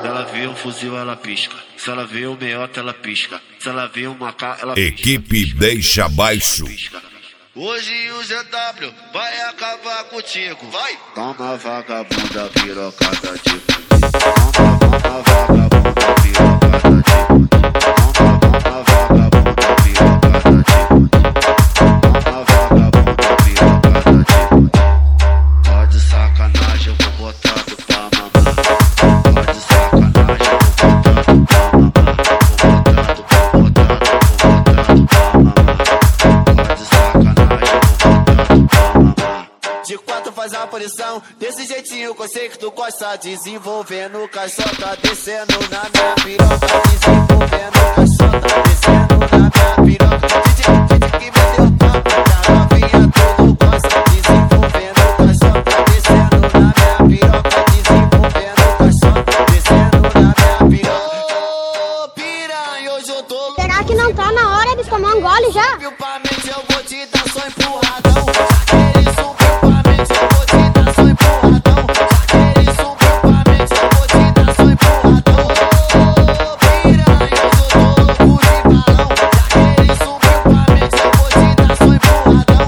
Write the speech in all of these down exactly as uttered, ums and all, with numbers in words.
Se ela vê um fuzil, ela pisca. Se ela vê um meiota, ela pisca. Se ela vê um macaco, ela pisca. Equipe deixa baixo. Hoje o G W vai acabar contigo. Vai! Toma vagabunda pirocada de. Toma, toma vagabunda pirocada de. Toma, toma vagabunda pirocada de. Toma vagabunda pirocada de. Tá de sacanagem, eu vou botar tu pra mamar. Tá de sacanagem, eu vou botar tu pra mamar. Vou botar tu, vou botar tu, vou botar tu pra mamar. Tá de sacanagem, eu vou botar tu pra mamar. De quatro faz a aparição, desse jeitinho que eu sei que tu gosta. Desenvolvendo caixota, descendo na minha piroca. Desenvolvendo caixota, descendo na minha piroca. Didi, didi que me deu papo, da novinha tudo gosta. Desenvolvendo caixota, descendo na minha piroca. Desenvolvendo caixota, descendo na minha piroca. Ô piranha, hoje eu tô. Será que não tá na hora de tomar um gole já? Principalmente eu vou te dar só empurradão. Aquele subitamente eu vou te dar só empurradão. Aquele subitamente eu vou te dar só empurradão. Ô piranha, eu tô louco de balão. Aquele subitamente eu vou te dar só empurradão.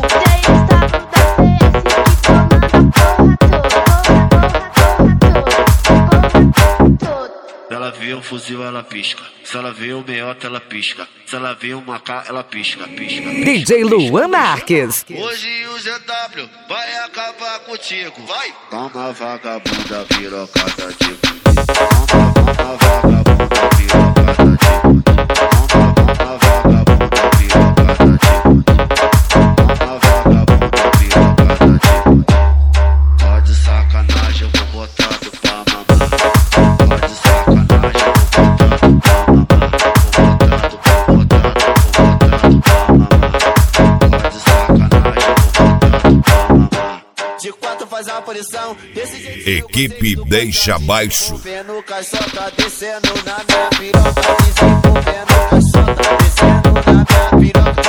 Se ela vê um fuzil, ela pisca. Se ela vê um meiota, ela pisca. Se ela vê um macaco, ela pisca, pisca, pisca. D J Luan Marques. Hoje o G W vai acabar contigo. Vai! Toma vagabunda pirocada de. Toma, toma vagabunda pirocada de. Toma, toma vagabunda pirocada de. Toma vagabunda pirocada de. Tá de sacanagem, eu vou botar tu pra mamar. Tá de sacanagem, eu vou botar tu pra mamar. Vou botar tu, vou botar tu, vou botar tu pra mamar. Tá de sacanagem, eu vou botar tu pra mamar. De quatro faz a aparição, desse jeitinho. Equipe deixa baixo. Desenvolvendo caixota, descendo na minha piroca. Desenvolvendo caixota, descendo na minha piroca.